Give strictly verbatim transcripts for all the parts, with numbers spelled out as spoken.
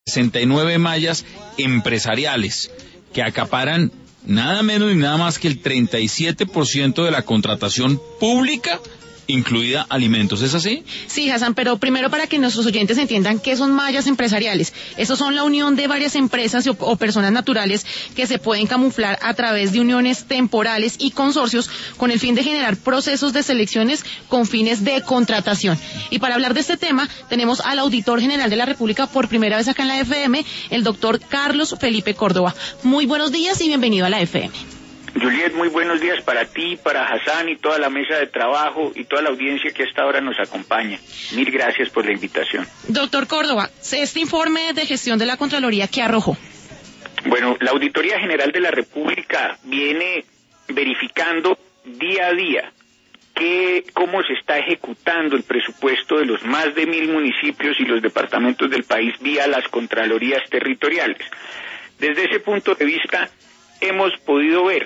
sesenta y nueve mallas empresariales que acaparan nada menos ni nada más que el treinta y siete por ciento de la contratación pública, incluida alimentos. ¿Es así? Sí, Hassan, pero primero para que nuestros oyentes entiendan qué son mallas empresariales. Estos son la unión de varias empresas o, o personas naturales que se pueden camuflar a través de uniones temporales y consorcios con el fin de generar procesos de selecciones con fines de contratación. Y para hablar de este tema, tenemos al Auditor General de la República por primera vez acá en la F M, el doctor Carlos Felipe Córdoba. Muy buenos días y bienvenido a la F M. Juliet, muy buenos días para ti, para Hassan y toda la mesa de trabajo y toda la audiencia que hasta ahora nos acompaña. Mil gracias por la invitación. Doctor Córdoba, este informe de gestión de la Contraloría, ¿qué arrojó? Bueno, la Auditoría General de la República viene verificando día a día que, cómo se está ejecutando el presupuesto de los más de mil municipios y los departamentos del país vía las Contralorías territoriales. Desde ese punto de vista, hemos podido ver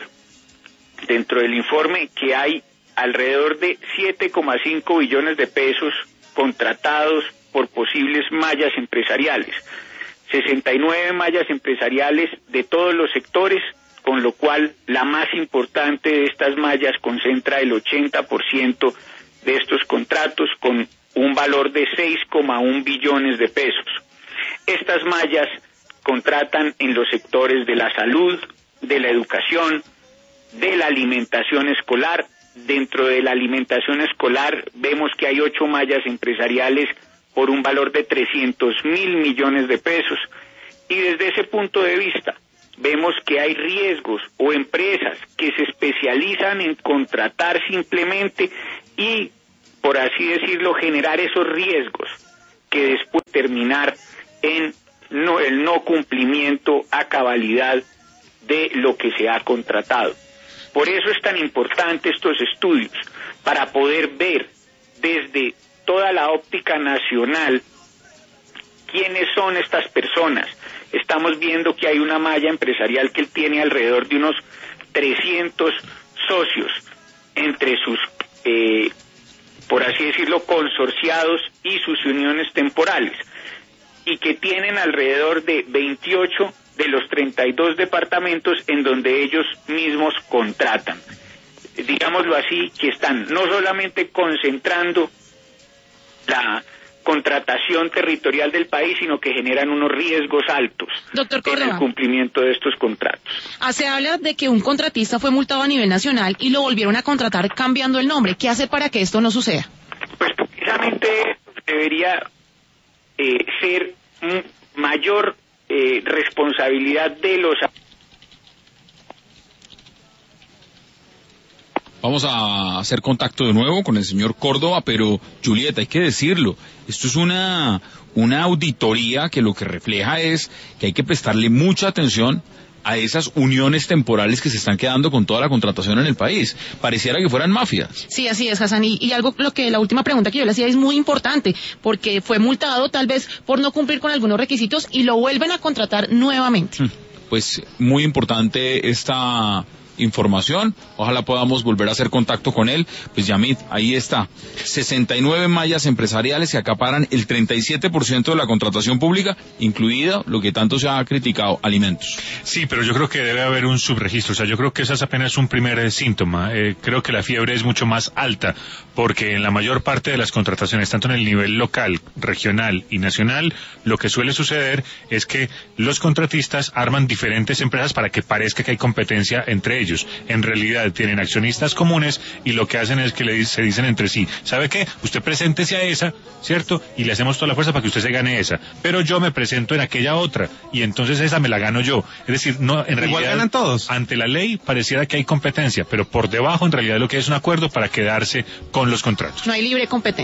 dentro del informe que hay alrededor de siete coma cinco billones de pesos contratados por posibles mallas empresariales, sesenta y nueve mallas empresariales de todos los sectores, con lo cual la más importante de estas mallas concentra el ochenta por ciento de estos contratos con un valor de seis coma uno billones de pesos. Estas mallas contratan en los sectores de la salud, de la educación, de la alimentación escolar. Dentro de la alimentación escolar vemos que hay ocho mallas empresariales por un valor de trescientos mil millones de pesos. Y desde ese punto de vista vemos que hay riesgos o empresas que se especializan en contratar simplemente y, por así decirlo, generar esos riesgos que después terminar en no, el no cumplimiento a cabalidad de lo que se ha contratado. Por eso es tan importante estos estudios, para poder ver desde toda la óptica nacional quiénes son estas personas. Estamos viendo que hay una malla empresarial que tiene alrededor de unos trescientos socios entre sus, eh, por así decirlo, consorciados y sus uniones temporales, y que tienen alrededor de veintiocho de los treinta y dos departamentos en donde ellos mismos contratan. Digámoslo así, que están no solamente concentrando la contratación territorial del país, sino que generan unos riesgos altos Doctor Córdoba, en el cumplimiento de estos contratos. Ah, se habla de que un contratista fue multado a nivel nacional y lo volvieron a contratar cambiando el nombre. ¿Qué hace para que esto no suceda? Pues precisamente debería eh, ser un mayor Eh, responsabilidad de los... Vamos a hacer contacto de nuevo con el señor Córdoba, pero Julieta, hay que decirlo, esto es una, una auditoría que lo que refleja es que hay que prestarle mucha atención a esas uniones temporales que se están quedando con toda la contratación en el país. Pareciera que fueran mafias. Sí, así es, Hassan. Y, y algo, lo que la última pregunta que yo le hacía es muy importante, porque fue multado tal vez por no cumplir con algunos requisitos y lo vuelven a contratar nuevamente. Pues muy importante esta información, ojalá podamos volver a hacer contacto con él. Pues Yamit, ahí está, sesenta y nueve mallas empresariales que acaparan el treinta y siete por ciento de la contratación pública, incluida lo que tanto se ha criticado, alimentos. Sí, pero yo creo que debe haber un subregistro, o sea, yo creo que ese es apenas un primer eh, síntoma. Eh, creo que la fiebre es mucho más alta, porque en la mayor parte de las contrataciones, tanto en el nivel local, regional y nacional, lo que suele suceder es que los contratistas arman diferentes empresas para que parezca que hay competencia entre ellos. Ellos en realidad tienen accionistas comunes y lo que hacen es que le, se dicen entre sí, ¿sabe qué? Usted preséntese a esa, ¿cierto? Y le hacemos toda la fuerza para que usted se gane esa, pero yo me presento en aquella otra y entonces esa me la gano yo. Es decir, no, en realidad igual ganan todos. Ante la ley pareciera que hay competencia, pero por debajo en realidad lo que es un acuerdo para quedarse con los contratos. No hay libre competencia.